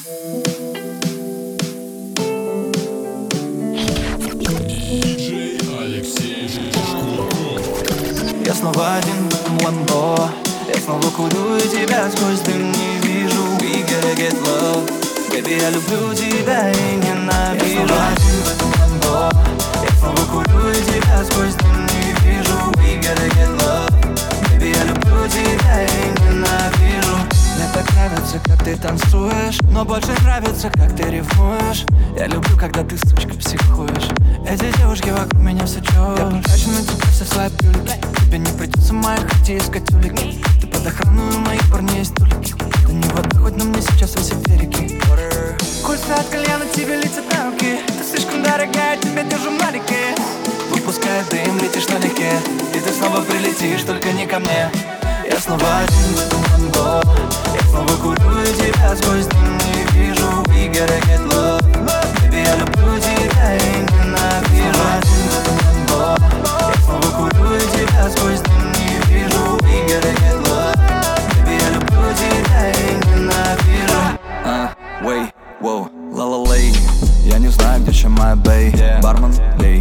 Я снова один в этом ламбо. Я снова курю и тебя сквозь дым не вижу. We gotta get love. Baby, я люблю тебя и ненавижу. Я снова один в этом ламбо. Я снова курю и тебя сквозь дым не вижу. We gotta get love. Baby, я люблю тебя и ненавижу. Мне так нравится, как ты танцуешь, но больше нравится, как ты ревнуешь. Я люблю, когда ты, сучка, психуешь. Эти девушки вокруг меня все чё. Я потрачу на тебя все свои пюлики. Тебе не придется в моей хате искать улики. Ты под охраной, у моих парней есть столики. Да не вода, хоть на мне сейчас велосипедики. Кольца от кальяна тебе летят на руки. Ты слишком дорогая, тебя держу в маленькой. Выпуская дым, летишь налегке. И ты снова прилетишь, только не ко мне. Я снова один в этом ламбо. Я снова курю и тебя сквозь дым не вижу. We gotta get love. Baby, я люблю тебя и ненавижу. Один в этом ламбо. Я снова курю и тебя сквозь дым не вижу. We gotta get love. Baby, я люблю тебя и ненавижу. Wait, wow, ла-ла-лей. Я не знаю, где чем моя бэй. Бармен, лей,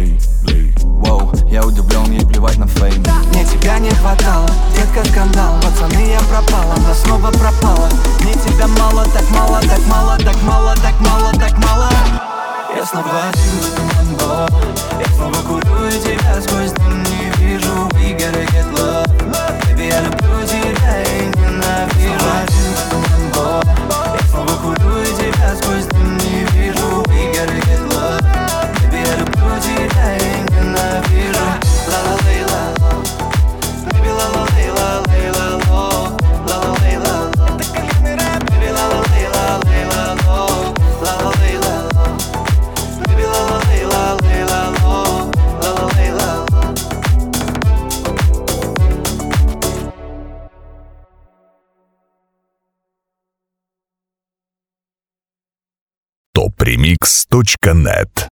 воу, я удивлен, ей плевать на фейм. Мне тебя не хватало, детка, скандал. Пацаны, я пропала, она снова пропала. Мне тебя мало, так мало, так мало, так мало, так мало, так мало. Я снова один в этом ламбо. Я снова курю и тебя сквозь дым не вижу. We gotta get love. Baby, я люблю тебя и ненавижу. Один в этом ламбо. Я снова курю и тебя сквозь дым не вижу. We gotta get love. Baby, я люблю тебя и ненавижу. Ла-ла-лей-ла-ло. Baby, ла-ла-лей-ла-лей-ла-ло. Ла-ла-лей-ла-ло. Это коллективный рэп. Baby, ла-ла-лей-ла-лей-ла-ло. Ла-ла-лей-ла-ло. Baby, ла-ла-лей-ла-лей-ла-ло. Ла-ла-лей-ла-ло. Topremix.net